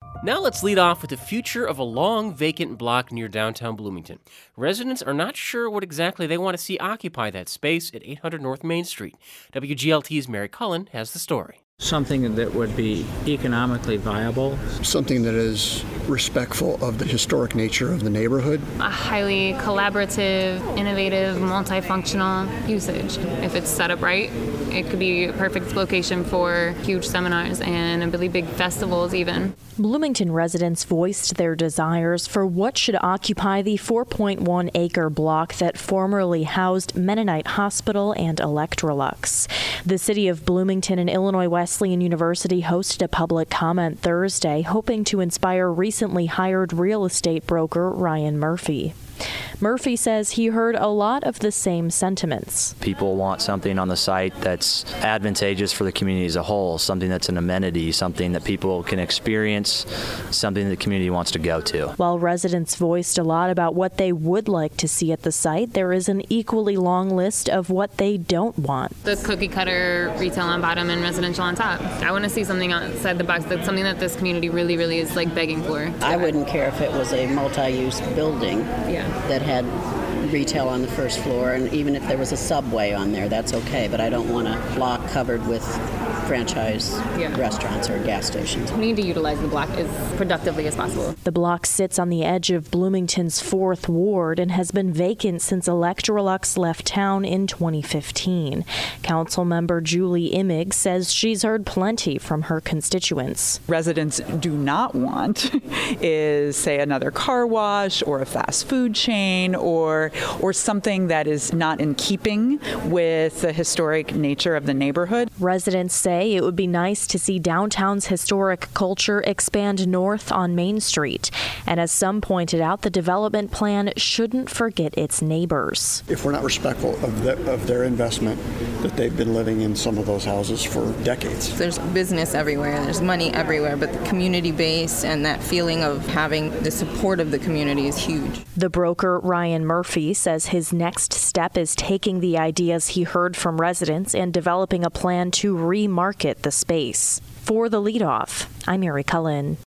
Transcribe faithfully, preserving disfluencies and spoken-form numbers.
Now let's lead off with the future of a long vacant block near downtown Bloomington. Residents are not sure what exactly they want to see occupy that space at eight hundred North Main Street. W G L T's Mary Cullen has the story. Something that would be economically viable. Something that is respectful of the historic nature of the neighborhood. A highly collaborative, innovative, multifunctional usage. If it's set up right, it could be a perfect location for huge seminars and really big festivals even. Bloomington residents voiced their desires for what should occupy the four point one acre block that formerly housed Mennonite Hospital and Electrolux. The city of Bloomington and Illinois Wesleyan University hosted a public comment Thursday, hoping to inspire recently hired real estate broker Ryan Murphy. Murphy says he heard a lot of the same sentiments. People want something on the site that's advantageous for the community as a whole, something that's an amenity, something that people can experience, something that the community wants to go to. While residents voiced a lot about what they would like to see at the site, there is an equally long list of what they don't want. The cookie cutter retail on bottom and residential on top. I want to see something outside the box, that's something that this community really, really is like begging for. I wouldn't care if it was a multi-use building yeah. that had retail on the first floor, and even if there was a Subway on there, that's okay, but I don't want a block covered with franchise yeah. restaurants or gas stations. We need to utilize the block as productively as possible. The block sits on the edge of Bloomington's fourth Ward and has been vacant since Electrolux left town in twenty fifteen. Councilmember Julie Immig says she's heard plenty from her constituents. Residents do not want is, say, another car wash or a fast food chain or or something that is not in keeping with the historic nature of the neighborhood. Residents say it would be nice to see downtown's historic culture expand north on Main Street. And as some pointed out, the development plan shouldn't forget its neighbors. If we're not respectful of, the, of their investment, that they've been living in some of those houses for decades. There's business everywhere, there's money everywhere, but the community base and that feeling of having the support of the community is huge. The broker, Ryan Murphy, says his next step is taking the ideas he heard from residents and developing a plan to remarket the space. For The Leadoff, I'm Mary Cullen.